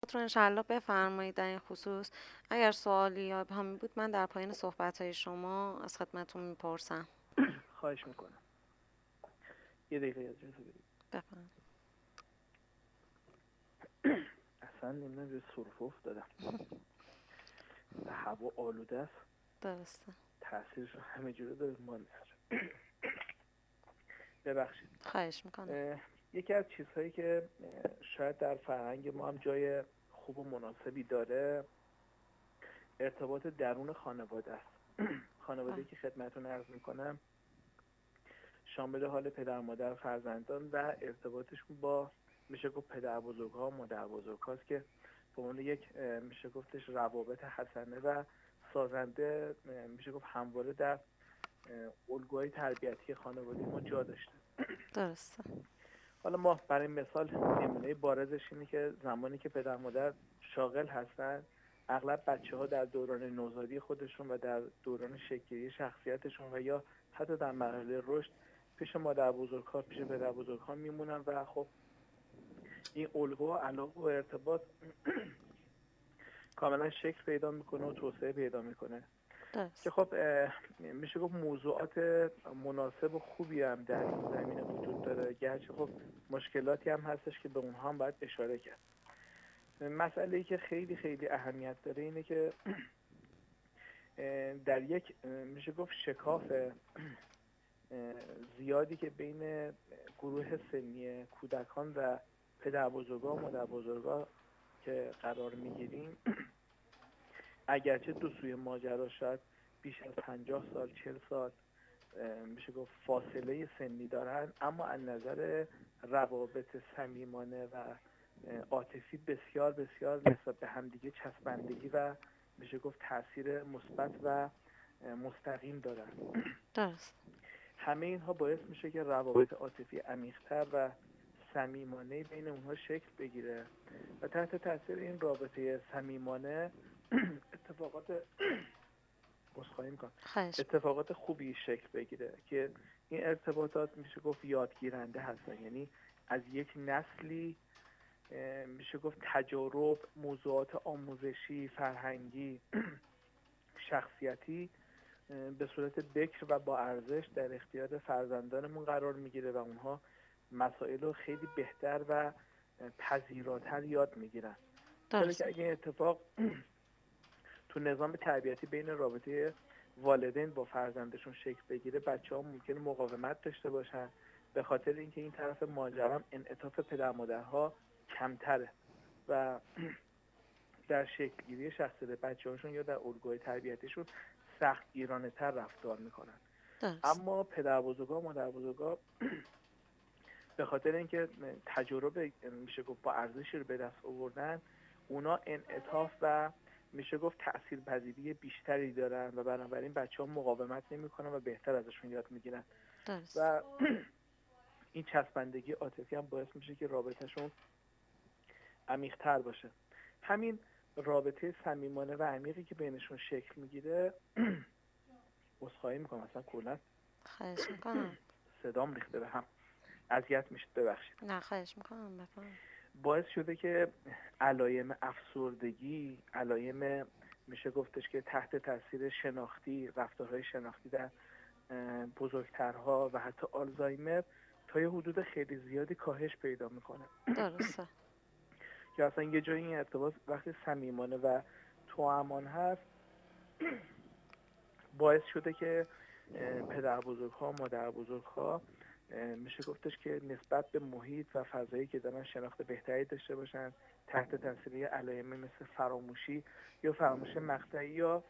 رو انشالله بفرمایید در این خصوص. اگر سوالی یا ابهامی بود من در پایان صحبت‌های شما از خدمتتون میپرسم. خواهش میکنم. یه دقیقه اجازه بدید. بفرمایید. اصلا نمیدونم به سرفه افتادم. هوا آلوده است. درسته. تاثیرش رو همه جوره داره ما میذاره. ببخشید. خواهش میکنم. یکی از چیزهایی که شاید در فرهنگ ما هم جای خوب و مناسبی داره ارتباط درون خانواده است. خانواده‌ای که خدمتتون عرض میکنم شامل حال پدر مادر فرزندان و ارتباطشون با میشه گفت پدر بزرگ‌ها و مادر بزرگ‌هاست که به عنوان یک میشه گفتش روابط حسنه و سازنده میشه گفت همواره در الگوهای تربیتی خانواده ما جا داشته. درسته. حالا ما برای مثال نمونه بارزش اینه که زمانی که پدر مادر شاغل هستن اغلب بچه‌ها در دوران نوزادی خودشون و در دوران شکلی شخصیتشون و یا حتی در مرحله رشد پیش مادر بزرگ‌ها پیش پدر بزرگ‌ها میمونن و خب این الگو و علاقه و ارتباط کاملا شکل پیدا میکنه و توسعه پیدا میکنه که درست. خب میشه گفت موضوعات مناسب و خوبی هم در این زمینه وجود داره، گرچه خب مشکلاتی هم هستش که به اونها هم باید اشاره کرد. مسئله‌ای که خیلی خیلی اهمیت داره اینه که در یک میشه گفت شکاف زیادی که بین گروه سنی کودکان و پدر بزرگا و مادر بزرگا که قرار میگیریم اگرچه دو سوی ماجرا شاید بیش از 50 سال 40 سال میشه گفت فاصله سنی دارن، اما از نظر روابط صمیمانه و عاطفی بسیار بسیار نسبت به همدیگه چسبندگی و میشه گفت تاثیر مثبت و مستقیم دارن. درست. همه اینها باعث میشه که روابط عاطفی عمیق‌تر و صمیمانه بین اونها شکل بگیره و تحت تاثیر این رابطه صمیمانه اتفاقات بسخواهی میکنم خواهش. اتفاقات خوبی شکل بگیره که این ارتباطات میشه گفت یادگیرنده هستن، یعنی از یک نسلی میشه گفت تجارب، موضوعات آموزشی، فرهنگی، شخصیتی به صورت بکر و با ارزش در اختیار فرزندانمون قرار میگیره و اونها مسائل رو خیلی بهتر و پذیراتر یاد میگیرن. چرا درست. که اگه این اتفاق تو نظام تربیتی بین رابطه والدین با فرزندشون شکل بگیره بچه‌ها ممکنه مقاومت داشته باشن به خاطر اینکه این طرف ماجرا انعطاف پدر مادرها کمتره و در شکلگیری شخصیت بچه‌هاشون یا در الگوی تربیتیشون سخت گیرانه‌تر رفتار میکنن. درست. اما پدر بزرگا و مادر بزرگا به خاطر اینکه تجربه میشه گفت با ارزشی رو به دست آوردن، اونا انعطاف و میشه گفت تاثیرپذیری بیشتری دارن و بنابراین بچه‌ها مقاومت نمی‌کنن و بهتر ازشون یاد میگیرن درست. و این چسبندگی عاطفی هم باعث میشه که رابطهشون عمیق‌تر باشه. همین رابطه صمیمانه و عمیقی که بینشون شکل میگیره عذرخواهی میکنم اصلا کلا خواهش میکنم. صدام ریخته به هم، اذیت میشید ببخشید. نه خواهش میکنم. بفرمایید. باعث شده که علایم افسردگی، علایم میشه گفتش که تحت تاثیر شناختی، رفتارهای شناختی در بزرگترها و حتی آلزایمر تا یه حدود خیلی زیادی کاهش پیدا میکنه درسته. که اصلا یه جایی این ارتباط وقتی صمیمانه و توامان هست باعث شده که پدر بزرگ‌ها، مادر بزرگ‌ها میشه گفتش که نسبت به محیط و فضایی که دارن شناخت بهتری داشته باشن، تحت تاثیر علائم مثل فراموشی یا فراموشی مقطعی یا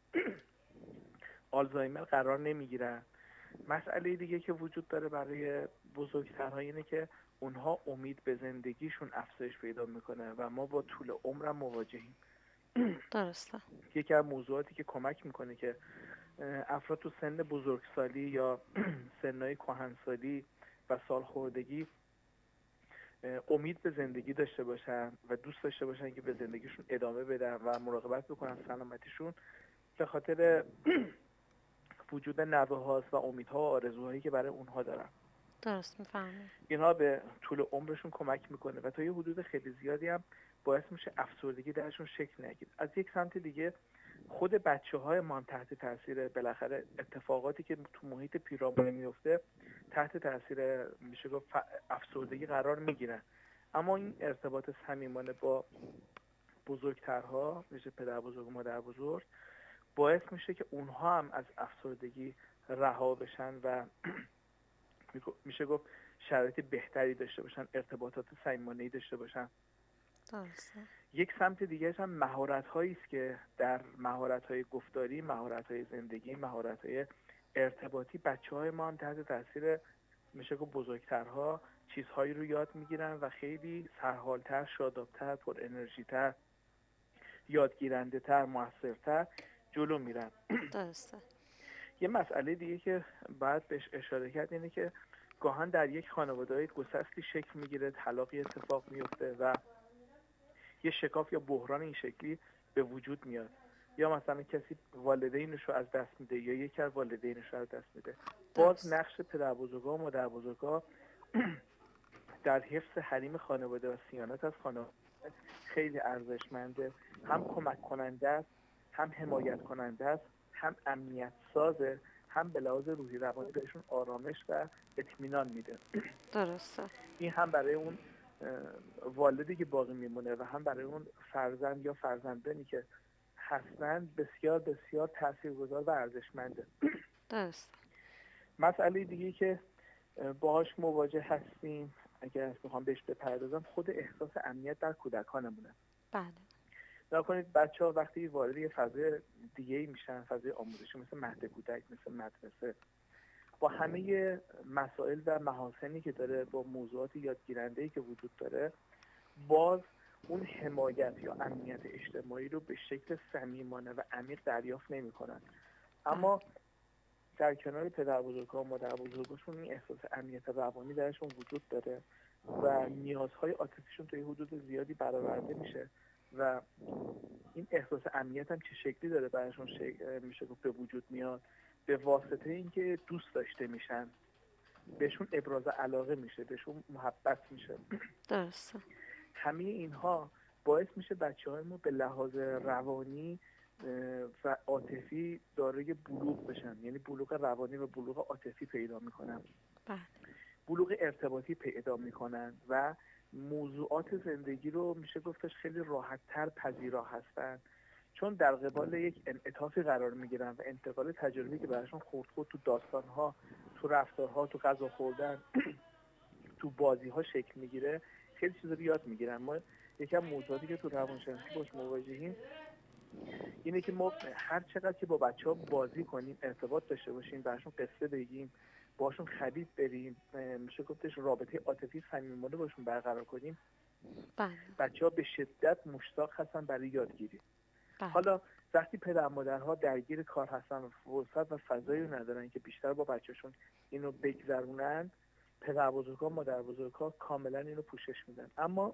آلزایمر قرار نمیگیرن. مسئله دیگه که وجود داره برای بزرگترها اینه که اونها امید به زندگیشون افزایش پیدا میکنه و ما با طول عمرم مواجهیم. درسته. یکی از موضوعاتی که کمک میکنه که افراد تو سن بزرگسالی یا سنهای کهنسالی و سالخوردگی امید به زندگی داشته باشن و دوست داشته باشن که به زندگیشون ادامه بدن و مراقبت بکنن سلامتیشون، به خاطر وجود نوه هاست و امیدها و آرزوهایی که برای اونها دارن. درست میفهمم. اینها به طول عمرشون کمک میکنه و تا یه حدود خیلی زیادی هم باعث میشه افسردگی درشون شکل نگیره. از یک سمت دیگه خود بچه‌های ما هم تحت تاثیر بالاخره اتفاقاتی که تو محیط پیرامون میفته تحت تاثیر میشه گفت افسردگی قرار میگیرن. اما این ارتباط صمیمانه با بزرگترها میشه پدر بزرگ و مادر بزرگ باعث میشه که اونها هم از افسردگی رها بشن و میشه گفت شرایط بهتری داشته باشن، ارتباطات صمیمانه‌ای داشته باشن. درسته. یک سمت دیگه هم مهارت‌هایی است که در مهارت‌های گفتاری، مهارت‌های زندگی، مهارت‌های ارتباطی بچه‌های ما هم تحت تاثیر میشه گفت بزرگترها چیزهایی رو یاد میگیرن و خیلی سرحال‌تر، شاداب‌تر، پر انرژی‌تر، یادگیرنده‌تر، موثرتر جلو میرن. درسته. یه مسئله دیگه که باید بهش اشاره کرد اینه که گاهن در یک خانواده‌های گسستی شکل میگیره، طلاقی اتفاق میفته و یه شکاف یا بحران این شکلی به وجود میاد، یا مثلا کسی والدینش رو از دست میده یا یکی از والدینش رو از دست میده. باز درست. نقش پدربزرگا و مادربزرگا در حفظ حریم خانواده و صیانت از خانواده خیلی ارزشمنده. هم کمک کننده است، هم حمایت کننده است، هم امنیت سازه، هم به لحاظ روحی روانی بهشون آرامش و اطمینان میده. درسته. این هم برای اون والدی که باقی میمونه و هم برای اون فرزند یا فرزندانی که هستن بسیار بسیار تاثیرگذار و ارزشمنده. درسته. مسئله دیگه که باهاش مواجه هستیم اگر بخوام بهش بپردازم خود احساس امنیت در کودکانمونه. بله. نکنید بچه‌ها وقتی وارد یه فضای دیگه‌ای میشن، فضای آموزشی مثل مهد کودک، مثل مدرسه، با همه مسائل و محاسنی که داره، با موضوعات یادگیرنده‌ای که وجود داره، باز اون حمایت یا امنیت اجتماعی رو به شکل صمیمانه و عمیق دریافت نمی‌کنن. اما در کنار پدربزرگ‌ها و مادربزرگاشون این احساس امنیت روانی درشون وجود داره و نیازهای عاطفیشون تا یه حدود زیادی برآورده میشه و این احساس امنیت هم چه شکلی داره براشون میشه گفت به وجود میاد به واسطه اینکه دوست داشته میشن، بهشون ابراز علاقه میشه، بهشون محبت میشه. درسته. همه اینها باعث میشه بچه‌های ما به لحاظ روانی و عاطفی دارای بلوغ بشن، یعنی بلوغ روانی و بلوغ عاطفی پیدا میکنن، بله. بلوغ ارتباطی پیدا میکنن و موضوعات زندگی رو میشه گفتش خیلی راحت‌تر پذیرا هستن، چون در قبال یک انعطافی قرار میگیرن و انتقال تجربی که براشون خورد تو داستان‌ها، تو رفتارها، تو غذا خوردن، تو بازی‌ها شکل میگیره، خیلی چیزا رو یاد میگیرن. ما یکم موضوعاتی که تو روانشناسی باش مواجهیم اینه که ما هر چقدر که با بچه‌ها بازی کنیم، ارتباط داشته باشیم، براشون قصه بگیم، باشون خرید بریم، میشه گفتش رابطه عاطفی صمیمانه باشون برقرار کنیم، بله. بچه‌ها به شدت مشتاق هستن برای یادگیری. بله. حالا وقتی پدر مادرها درگیر کار هستن و فرصت و فضایی رو ندارن که بیشتر با بچه‌شون اینو بگذرونن، پدر بزرگ‌ها مادر بزرگ‌ها کاملا اینو پوشش میدن. اما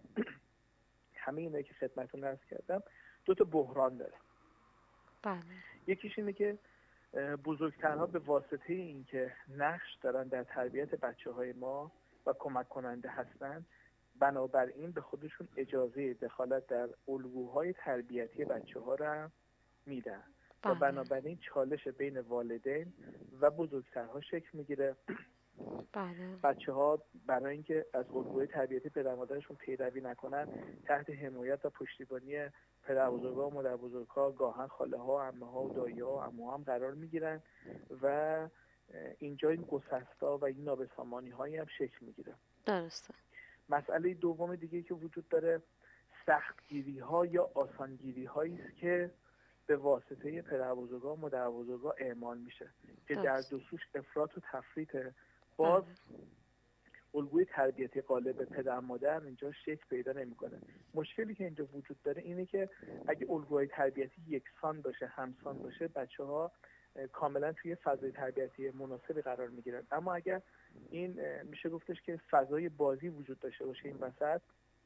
همه اینایی که خدمتتون عرض کردم دو تا بحران داره. بله. یکیش اینه که بزرگترها به واسطه اینکه نقش دارن در تربیت بچه‌های ما و کمک کننده هستن، بنابراین به خودشون اجازه دخالت در الگوهای تربیتی بچه‌ها را میدن و بله. بنابراین چالش بین والدین و بزرگترها شکل میگیره. بله. بچه‌ها برای اینکه از الگوهای تربیتی پدر مادرشون پیروی نکنن، تحت حمایت و پشتیبانی پدر بزرگا و مادر بزرگا، گاهن خاله ها، عمه ها و دایی ها و عمو هم قرار میگیرن و اینجا این گسستا و این نابسامانی هایی هم شکل میگیره. درسته. مسئله دوم دیگه که وجود داره سختگیری ها یا آسانگیری هایی است که به واسطه پدر بزرگا و مادر بزرگا اعمال میشه که در دو سوش افراط و تفریطه. باز الگوی تربیتی غالب پدر مادر اینجا شکل پیدا نمیکنه. مشکلی که اینجا وجود داره اینه که اگه الگوهای تربیتی یکسان باشه، همسان باشه، بچه‌ها کاملا توی فضای تربیتی مناسبی قرار میگیرن. اما اگر این میشه گفتش که فضای بازی وجود داشته باشه این وسط،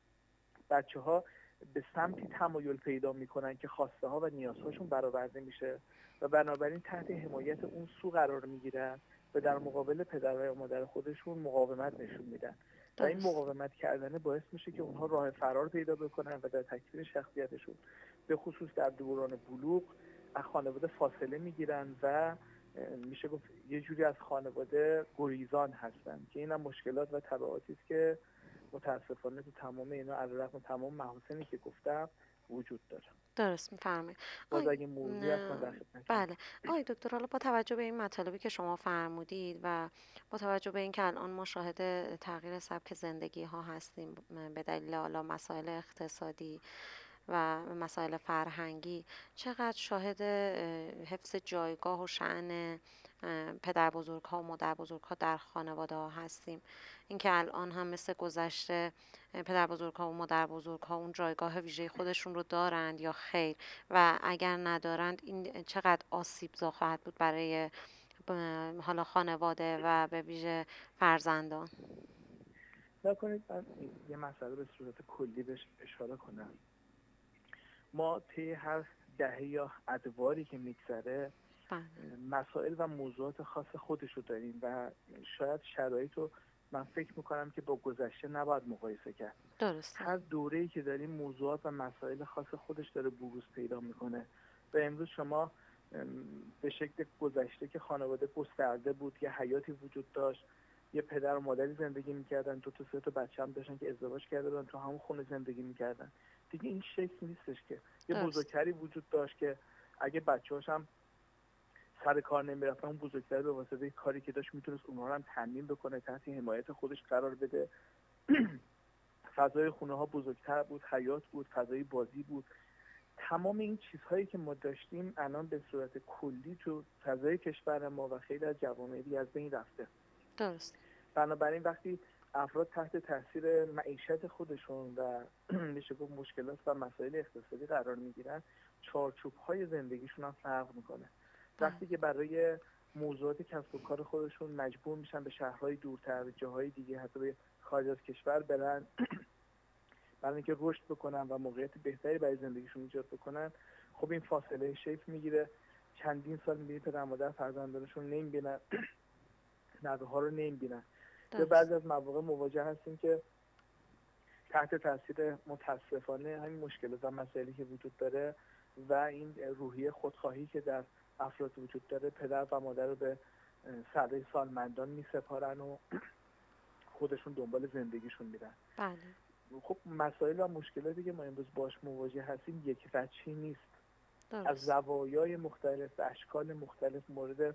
بچه‌ها به سمتی تمایل پیدا میکنن که خواسته ها و نیازهاشون برآورده میشه و بنابراین تحت حمایت اون سو قرار میگیرن و در مقابل پدر و مادر خودشون مقاومت نشون میدن. و این درست. مقاومت کردن باعث میشه که اونها راه فرار پیدا بکنن و در تکوین شخصیتشون به خصوص در دوران بلوغ از خانواده فاصله میگیرن و میشه گفت یه جوری از خانواده گریزان هستن که این هم مشکلات و تبعاتی است که متاسفانه تو تمام اینا علیرغم تمام محاسنی که گفتم وجود داره. درست میفرمایید. باز آی اگه موضوعی هست من در خدمتتونم. بله. آقای دکتر، حالا با توجه به این مطالبی که شما فرمودید و با توجه به اینکه الان ما شاهد تغییر سبک زندگی ها هستیم به دلیل حالا مسائل اقتصادی و مسائل فرهنگی، چقدر شاهد حفظ جایگاه و شأن پدر بزرگ ها و مادر بزرگ ها در خانواده ها هستیم؟ اینکه الان هم مثل گذشته پدر بزرگ ها و مادر بزرگ ها اون جایگاه ویژه خودشون رو دارند یا خیر؟ و اگر ندارند این چقدر آسیبزا خواهد بود برای حالا خانواده و به ویژه فرزندان؟ نکنید من یه مسئله به صورت کلی بهش اشاره کنم. ما طی هر دهه یا ادواری که میگذره بله. مسائل و موضوعات خاص خودش رو داریم و شاید شرایط رو من فکر میکنم که با گذشته نباید مقایسه کرد. درسته. هر دوره‌ای که داریم موضوعات و مسائل خاص خودش داره بروز پیدا میکنه و امروز شما به شکل گذشته که خانواده گسترده بود، یه حیاتی وجود داشت، یه پدر و مادری زندگی میکردن، 2 تا 3 تا بچه هم داشتن که ازدواج کرده بودن، تو همون خونه زندگی میکردن. دیگه این شکل نیستش که یه درست. بزرگتری وجود داشت که اگه بچه‌هاش هم سر کار نمیرفتن، اون بزرگتر به واسطه کاری که داشت میتونست اونها رو هم تامین بکنه، تحت حمایت خودش قرار بده. فضای خونه ها بزرگتر بود، حیات بود، فضای بازی بود. تمام این چیزهایی که ما داشتیم الان به صورت کلی تو فضای کشور ما و خیلی از جوامع دیگه از بین رفته. درست. بنابراین وقتی افراد تحت تاثیر معیشت خودشون و میشه گفت مشکلات و مسائل اقتصادی قرار میگیرن، چارچوب‌های زندگیشون هم فرق میکنه. وقتی که برای موضوعات کسب و کار خودشون مجبور میشن به شهرهای دورتر، به جاهای دیگه، حتی به خارج از کشور برن برای اینکه رشد بکنن و موقعیت بهتری برای زندگیشون ایجاد بکنن، خب این فاصله شکل میگیره. چندین سال میبینید پدر مادر فرزندانشون نمیبینن، نوه ها رو نمیبینن. یا بعضی از مواقع مواجه هستیم که تحت تاثیر متاسفانه همین مشکلات و مسائلی که وجود داره و این روحیه خودخواهی که در افراد وجود داره، پدر و مادر رو به سده سالمندان میسپارن و خودشون دنبال زندگیشون میرن. بله. خب مسائل و مشکلاتی که ما امروز باش مواجه هستیم یک وجهی نیست. درست. از زوایای مختلف و اشکال مختلف مورد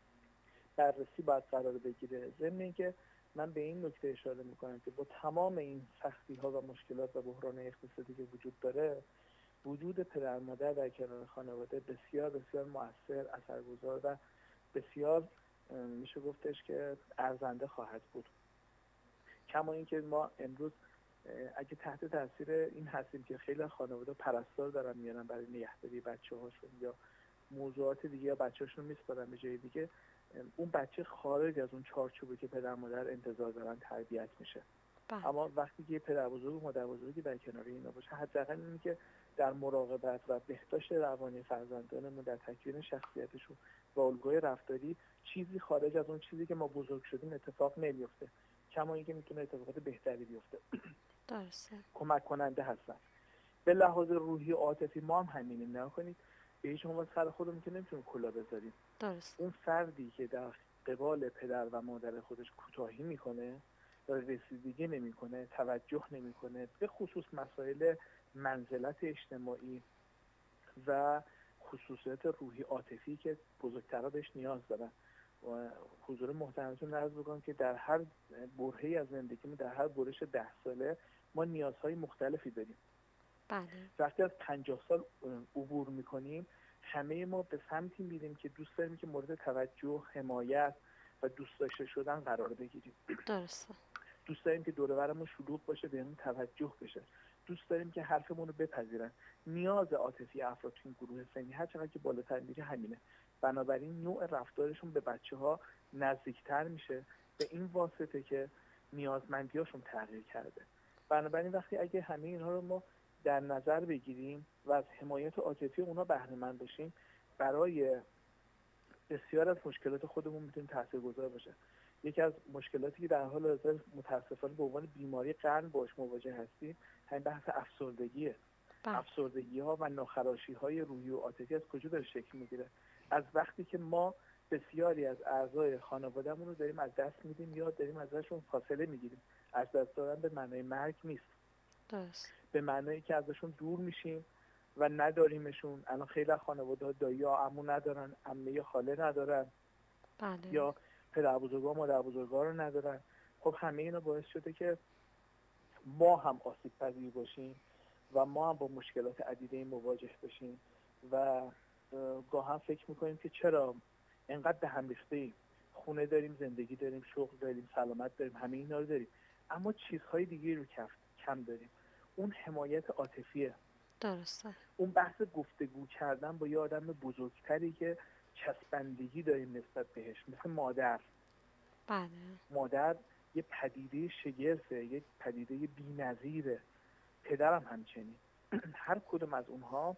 بررسی باید قرار بگیره. ضمن اینکه من به این نکته اشاره میکنم که با تمام این سختی ها و مشکلات و بحران اقتصادی که وجود داره، وجود پدر مادر در کنار خانواده بسیار بسیار مؤثر، اثرگذار و بسیار میشه گفتش که ارزنده خواهد بود. کما اینکه ما امروز اگه تحت تاثیر این هستیم که خیلی خانواده پرستار دارن میارن برای نگهداری بچه‌هاشون یا موضوعات دیگه یا بچه‌هاشون میسپارن به جای دیگه، اون بچه خارج از اون چارچوبی که پدر مادر انتظار دارن تربیت میشه. بله. اما وقتی که پدر بزرگ و مادر بزرگی در کنار اینا باشه، حداقل اینه که در مراقبت و بهداشت روانی فرزندانمون، در تکوین شخصیتشون و الگوی رفتاری چیزی خارج از اون چیزی که ما بزرگ شدیم اتفاق نمیفته. کما اینکه میتونه اتفاقات بهتری بیفته. درسته. کمک کننده هستن. به لحاظ روحی و عاطفی ما هم همینیم. نکنید به هیچ عنوان سر خودمون که نمیتونیم کلا بذاریم. درست. اون فردی که در قبال پدر و مادر خودش کوتاهی میکنه و رسیدگی نمیکنه، توجه نمیکنه به خصوص مسائل منزلت اجتماعی و خصوصیات روحی عاطفی که بزرگترها بهش نیاز دارن، و حضور محترمتون عرض بکنم که در هر برهه‌ای از زندگیمون، در هر برش 10 ساله ما نیازهای مختلفی داریم. بله. وقتی از 50 سال عبور میکنیم، همه ما به سمتی میریم که دوست داریم که مورد توجه، حمایت و دوست داشته شدن قرار بگیریم. درسته. دوست داریم که دور و برمون شلوغ باشه، بهمون توجه بشه. دوست داریم که حرفمون رو بپذیرن. نیاز عاطفی افراد تو این گروه سنی هر چقدر که بالاتر میره همینه. بنابراین نوع رفتارشون به بچه‌ها نزدیکتر میشه، به این واسطه که نیازمندیاشون تغییر کرده. بنابراین وقتی اگه همه اینها رو ما در نظر بگیریم و از حمایت عاطفی اونا بهره مند باشیم، برای بسیار از مشکلات خودمون میتونیم تاثیرگذار باشه. یکی از مشکلاتی که در حال حاضر متاسفانه به عنوان بیماری قرن باش مواجه هستیم همین بحث افسردگیه. بله افسردگی ها و ناخراشی های روحی و عاطفی از کجا داره شکل میگیره؟ از وقتی که ما بسیاری از اعضای خانوادهمون رو داریم از دست میدیم یا داریم ازشون فاصله میگیریم. از دست دادن به معنای مرگ نیست، درست. به معنایی که ازشون دور میشیم و نداریمشون. الان خیلی از خانواده‌ها دایی یا عمو ندارن، عمه یا خاله ندارن، بله یا پدر بزرگا مادر بزرگا رو ندارن. خب همه اینا باعث شده که ما هم آسیب پذیر باشیم و ما هم با مشکلات عدیده مواجه بشیم و گاهی فکر میکنیم که چرا اینقدر به هم ریخته‌ایم. خونه داریم، زندگی داریم، شغل داریم، سلامت داریم، همه اینا رو داریم، اما چیزهای دیگه رو کم داریم. اون حمایت عاطفیه، درسته. اون بحث گفتگو کردن با یه آدم بزرگتری که چسبندگی داریم نسبت بهش، مثل مادر. بله مادر یه پدیده شگرفه، یه پدیده بی‌نظیره. پدرم همچنین. هر کدوم از اونها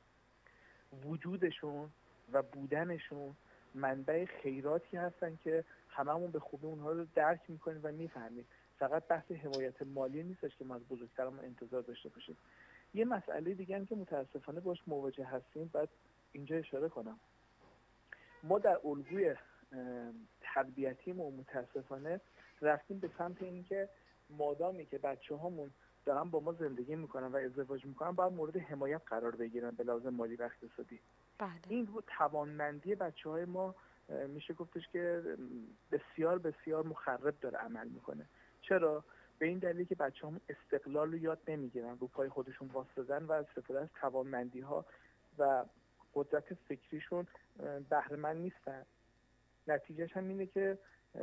وجودشون و بودنشون منبع خیراتی هستن که هممون به خوبی اونها رو درک میکنیم و میفهمیم. فقط بحث حمایت مالی نیستش که ما از بزرگترمون انتظار داشته باشیم. یه مسئله دیگه هم که متاسفانه باش مواجه هستیم، بعد اینجا اشاره کنم. ما در الگوی تربیتیمون متاسفانه رفتیم به سمت این که مادامی که بچه‌هامون دارن با ما زندگی میکنن و ازدواج میکنن باید مورد حمایت قرار بگیرن به لحاظ مالی و اقتصادی. بله این رو توانمندی بچه‌های ما میشه گفتش که بسیار بسیار مخرب داره عمل میکنه. چرا؟ به این دلیل که بچه‌هامون استقلال رو یاد نمیگیرن، رو پای خودشون وایسادن و استفاده از توانمندی‌ها و قدرت فکریشون بهره مند نیستن. نتیجهش هم اینه که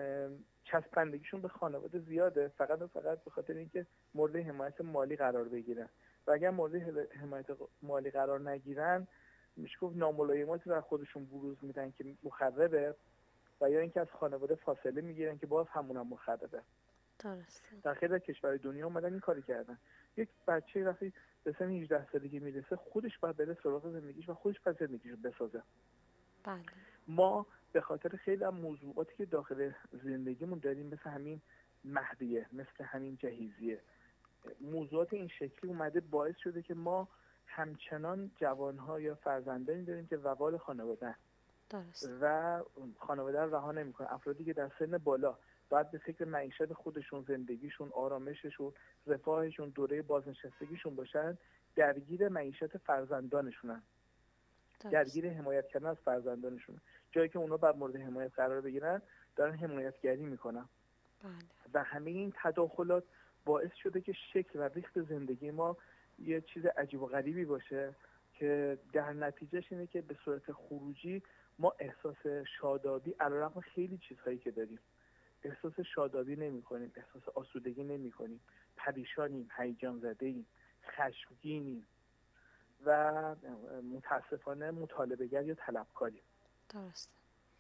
چسبندگیشون به خانواده زیاده، فقط و فقط به خاطر اینکه مورد حمایت مالی قرار بگیرن. و اگر مورد حمایت مالی قرار نگیرن، میشه گفت ناملایماتی رو خودشون بروز میدن که مخربه، و یا اینکه از خانواده فاصله میگیرن که باز همونم مخربه. درسته. در خیلی از کشورهای دنیا اومدن این کاری کردن. یک بچه وقتی به سن 18 سالگی میرسه خودش باید بره سراغ زندگیش و خودش باید زندگیشو بسازه. بله ما به خاطر خیلی از موضوعاتی که داخل زندگیمون داریم، مثل همین مهدیه، مثل همین جهیزیه، موضوعات این شکلی اومده باعث شده که ما همچنان جوانها یا فرزندانی داریم که وبال خانواده درست. و خانواده رو رها نمی‌کنن. افرادی که در سن بالا باید به فکر معیشت خودشون، زندگیشون، آرامششون، رفاهشون، دوره بازنشستگیشون باشن، درگیر معیشت فرزندانشونن، درگیر حمایت کردن از فرزندانشون. جایی که اونا بر مورد حمایت قرار بگیرن دارن حمایتگری میکنن. بله. و همه این تداخلات باعث شده که شکل و ریخت زندگی ما یه چیز عجیب و غریبی باشه که در نتیجهش اینه که به صورت خروجی ما احساس شادابی علیرغم خیلی چیزهایی که داریم احساس شادابی نمی کنیم، احساس آسودگی نمی کنیم، پریشانیم، هیجان زده‌ایم، خشمگینیم و متاسفانه مطالبه‌گر یا طلبکاریم. درست.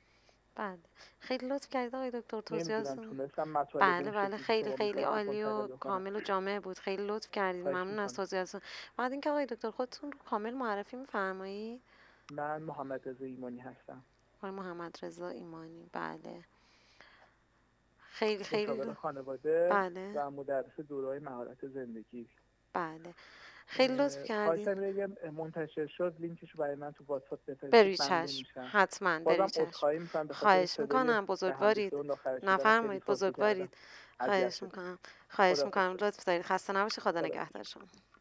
بله خیلی لطف کردید آقای دکتر نمیدونم توضیحاتتون. تونستم مطالب بله این بله شکلی که خیلی شما خیلی می‌خواستید عالی و منتقل بکنم. کامل و جامع بود. خیلی لطف کردید. خواهش ممنون از می‌کنم. توضیحاتتون. بعد اینکه آقای دکتر خودتون رو کامل معرفی می‌فرمایید؟ من محمد رضا ایمانی هستم. آقای محمد رضا ایمانی. بله خیلی مشاور خیلی خانواده بله و مدرس دوره‌های مهارت زندگی. بله خیلی لطف کردید. خواهشم اگه منتشر شد لینکشو برای من تو واتساپ بفرستید بری ممنون چشم میشم. حتما بری بازم چشم. عذرخواهی میکنم به خاطر خواهش صدای میکنم به هم ریخته بزرگوارید. و ناخرشیدنم، خیلی نفرمایید سازو کردم، بزرگوارید. اذیت خواهش شدم. میکنم. خواهش خداحافظ میکنم شما. لطف دارید. خسته نباشید. خدا خداحافظ. نگهدار شما.